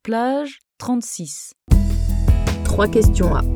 Plage 36. 3 questions à.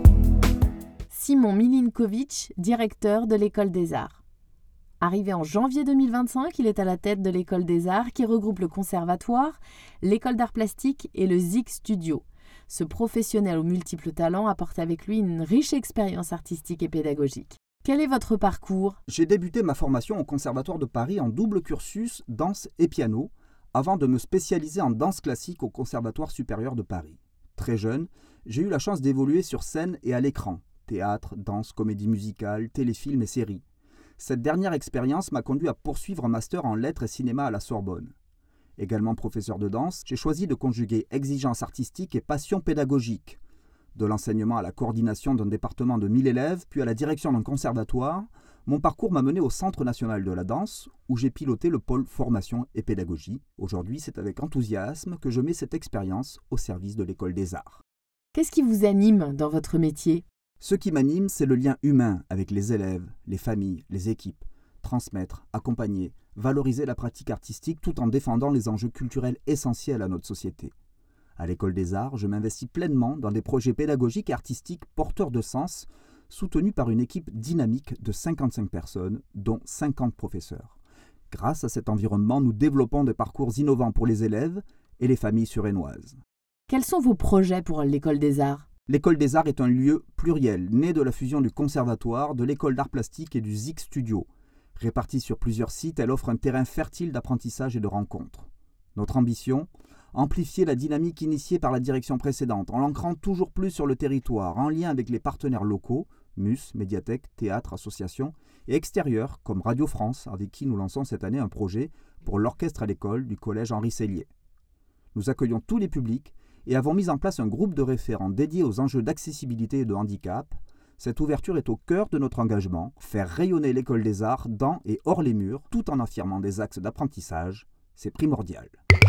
Simon Milinkovic, directeur de l'École des Arts. Arrivé en janvier 2025, il est à la tête de l'École des Arts qui regroupe le Conservatoire, l'École d'Art Plastique et le ZIC Studio. Ce professionnel aux multiples talents apporte avec lui une riche expérience artistique et pédagogique. Quel est votre parcours ? J'ai débuté ma formation au Conservatoire de Paris en double cursus danse et piano, avant de me spécialiser en danse classique au Conservatoire supérieur de Paris. Très jeune, j'ai eu la chance d'évoluer sur scène et à l'écran, théâtre, danse, comédie musicale, téléfilms et séries. Cette dernière expérience m'a conduit à poursuivre un master en lettres et cinéma à la Sorbonne. Également professeur de danse, j'ai choisi de conjuguer exigence artistique et passion pédagogique. De l'enseignement à la coordination d'un département de 1000 élèves, puis à la direction d'un conservatoire, mon parcours m'a mené au Centre national de la danse, où j'ai piloté le pôle formation et pédagogie. Aujourd'hui, c'est avec enthousiasme que je mets cette expérience au service de l'École des Arts. Qu'est-ce qui vous anime dans votre métier ? Ce qui m'anime, c'est le lien humain avec les élèves, les familles, les équipes. Transmettre, accompagner, valoriser la pratique artistique tout en défendant les enjeux culturels essentiels à notre société. À l'École des Arts, je m'investis pleinement dans des projets pédagogiques et artistiques porteurs de sens, soutenus par une équipe dynamique de 55 personnes, dont 50 professeurs. Grâce à cet environnement, nous développons des parcours innovants pour les élèves et les familles suresnoises. Quels sont vos projets pour l'École des Arts ? L'École des Arts est un lieu pluriel, né de la fusion du Conservatoire, de l'École d'Art Plastique et du ZIC Studio. Répartie sur plusieurs sites, elle offre un terrain fertile d'apprentissage et de rencontres. Notre ambition ? Amplifier la dynamique initiée par la direction précédente, en l'ancrant toujours plus sur le territoire, en lien avec les partenaires locaux, MUS, médiathèques, théâtres, associations, et extérieurs, comme Radio France, avec qui nous lançons cette année un projet pour l'orchestre à l'école du collège Henri Sellier. Nous accueillons tous les publics et avons mis en place un groupe de référents dédié aux enjeux d'accessibilité et de handicap. Cette ouverture est au cœur de notre engagement, faire rayonner l'École des Arts dans et hors les murs, tout en affirmant des axes d'apprentissage, c'est primordial.